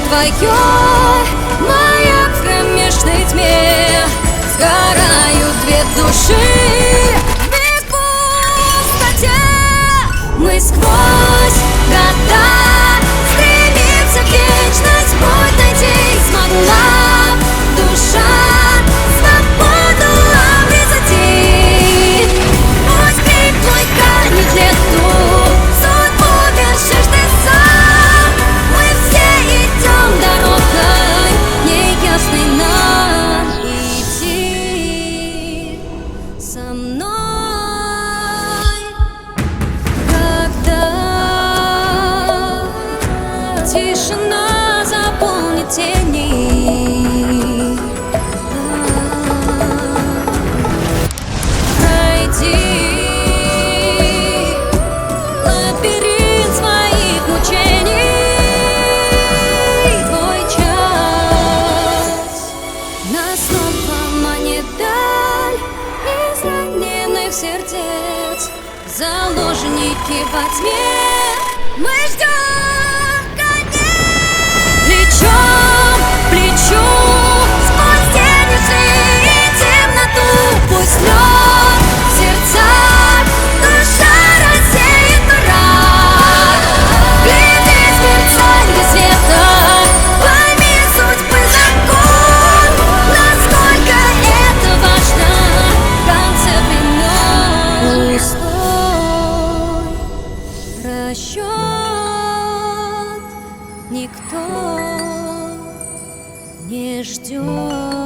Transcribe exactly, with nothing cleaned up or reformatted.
твоей, моя в кромешной тьме сгорают две души в пустоте. Мы сквозь года стремимся в вечность, путь найти смогла душа свободу обрезать. Пусть крик твой канет лету, судьбу вершишь ты сам. Мы все идем дорогой неясной нам, идти со мной. Тишина заполнит тени, пройди лабиринт своих мучений. Твой час нас снова манит даль из раненых сердец. Заложники во тьме, мы ждем. Плечом к плечу сквозь тени и темноту, пусть лед в сердцах, душа рассеет мрак. Гляди в мерцанье света, пойми судьбы закон, насколько это важно в конце времен. Пустой расчет никто не ждет.